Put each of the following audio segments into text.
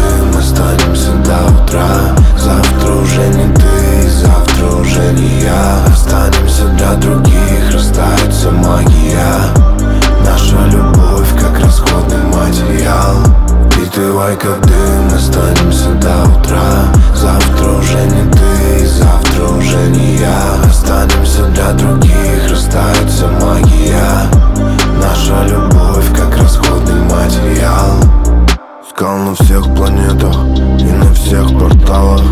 дым, останемся до утра. Завтра уже не ты, завтра уже не я. Останемся для других, растает вся магия. Наша любовь как расходный материал. Впитывай как дым, останемся до утра. Завтра уже не ты, завтра уже не я. Останемся для других, растает вся магия. Наша любовь как расходный материал. Искал на всех планетах и на всех порталах,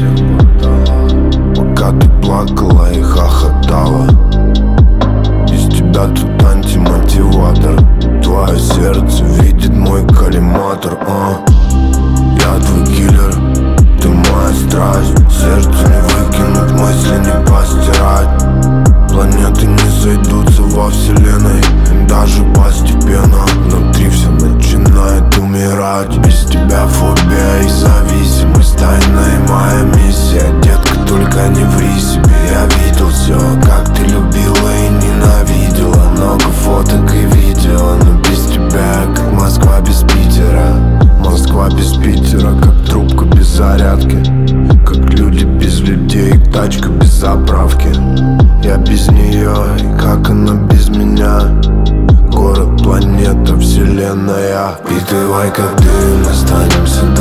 пока ты плакала и хохотала. Из тебя тут антимотиватор. Твое сердце видит мой коллиматор. Я твой киллер, ты моя страсть. Сердце не выкинуть, мысли не постирать. Планеты не сойдутся во вселенной, и даже постепенно внутри все начинает умирать. Без тебя фобия и зависимость, тайная моя миссия. Детка, только не ври себе. Я видел все, как ты любила и ненавидела. Много фоток и видео, но без тебя как Москва без Питера. Москва без Питера, как трубка без зарядки. Как люди без людей, тачка без заправки. Я без нее, и как она без меня. Город, планета, вселенная. Впитывай как дым, останемся